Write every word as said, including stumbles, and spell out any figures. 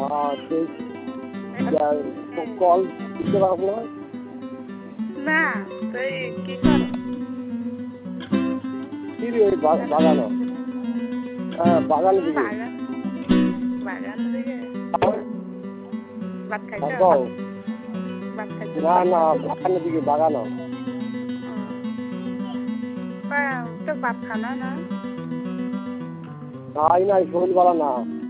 আর সেই কল দিতে পারবো না। না তুই কি কর কি রে ওই বাগানো? হ্যাঁ বাগান দিকে। বাগান বাগান দিকে ভাত খাইছ? ভাত খাইছ? না না বাগানের দিকে বাগানো। তো ভাত খানা না? নাই নাই শরীর ভালো না।